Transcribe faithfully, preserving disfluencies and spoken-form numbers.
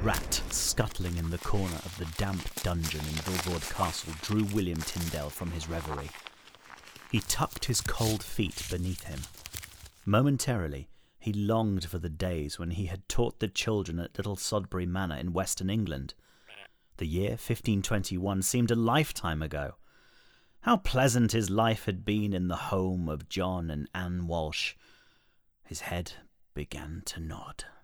rat scuttling in the corner of the damp dungeon in Vilvord Castle drew William Tyndale from his reverie. He tucked his cold feet beneath him. Momentarily, he longed for the days when he had taught the children at Little Sodbury Manor in Western England. The year fifteen twenty-one seemed a lifetime ago. How pleasant his life had been in the home of John and Anne Walsh. His head began to nod.